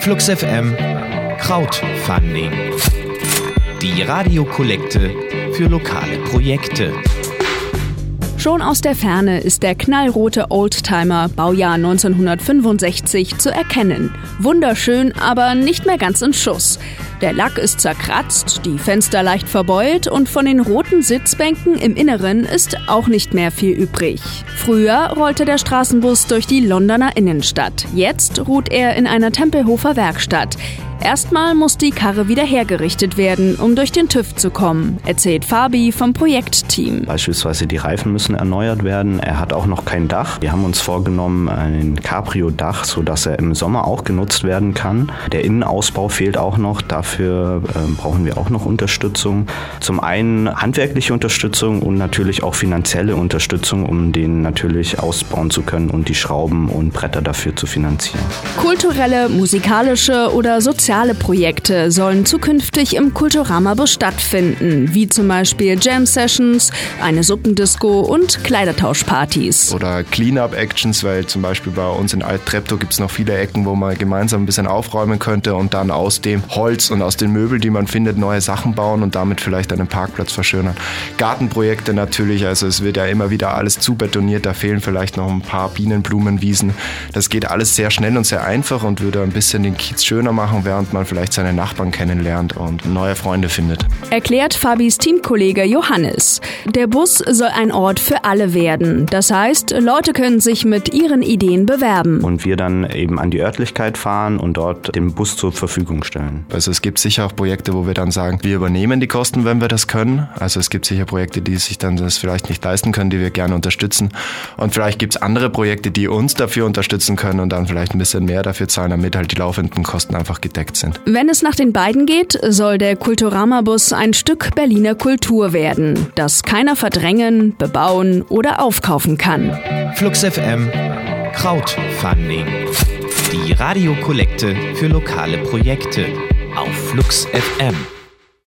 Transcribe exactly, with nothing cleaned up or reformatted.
Flux F M Crowdfunding. Die Radiokollekte für lokale Projekte. Schon aus der Ferne ist der knallrote Oldtimer Baujahr neunzehnhundertfünfundsechzig zu erkennen. Wunderschön, aber nicht mehr ganz in Schuss. Der Lack ist zerkratzt, die Fenster leicht verbeult und von den roten Sitzbänken im Inneren ist auch nicht mehr viel übrig. Früher rollte der Straßenbus durch die Londoner Innenstadt. Jetzt ruht er in einer Tempelhofer Werkstatt. Erstmal muss die Karre wieder hergerichtet werden, um durch den TÜV zu kommen, erzählt Fabi vom Projektteam. Beispielsweise die Reifen müssen erneuert werden. Er hat auch noch kein Dach. Wir haben uns vorgenommen, ein Cabrio-Dach, sodass er im Sommer auch genutzt werden kann. Der Innenausbau fehlt auch noch. Dafür äh, brauchen wir auch noch Unterstützung. Zum einen handwerkliche Unterstützung und natürlich auch finanzielle Unterstützung, um den natürlich ausbauen zu können und die Schrauben und Bretter dafür zu finanzieren. Kulturelle, musikalische oder soziale Projekte sollen zukünftig im Kulturama-Bus stattfinden, wie zum Beispiel Jam-Sessions, eine Suppendisco und Kleidertauschpartys. Oder Clean-Up-Actions, weil zum Beispiel bei uns in Alt-Treptow gibt es noch viele Ecken, wo man gemeinsam ein bisschen aufräumen könnte und dann aus dem Holz und aus den Möbeln, die man findet, neue Sachen bauen und damit vielleicht einen Parkplatz verschönern. Gartenprojekte natürlich, also es wird ja immer wieder alles zubetoniert, da fehlen vielleicht noch ein paar Bienenblumenwiesen. Das geht alles sehr schnell und sehr einfach und würde ein bisschen den Kiez schöner machen, während man vielleicht seine Nachbarn kennenlernt und neue Freunde findet. Erklärt Fabis Teamkollege Johannes. Der Bus soll ein Ort für alle werden. Das heißt, Leute können sich mit ihren Ideen bewerben. Und wir dann eben an die Örtlichkeit fahren und dort den Bus zur Verfügung stellen. Also es gibt sicher auch Projekte, wo wir dann sagen, wir übernehmen die Kosten, wenn wir das können. Also es gibt sicher Projekte, die sich dann das vielleicht nicht leisten können, die wir gerne unterstützen. Und vielleicht gibt es andere Projekte, die uns dafür unterstützen können und dann vielleicht ein bisschen mehr dafür zahlen, damit halt die laufenden Kosten einfach gedeckt sind. Wenn es nach den beiden geht, soll der Kulturama-Bus ein Stück Berliner Kultur werden, das keiner verdrängen, bebauen oder aufkaufen kann. Flux F M Crowdfunding. Die Radiokollekte für lokale Projekte auf Flux F M.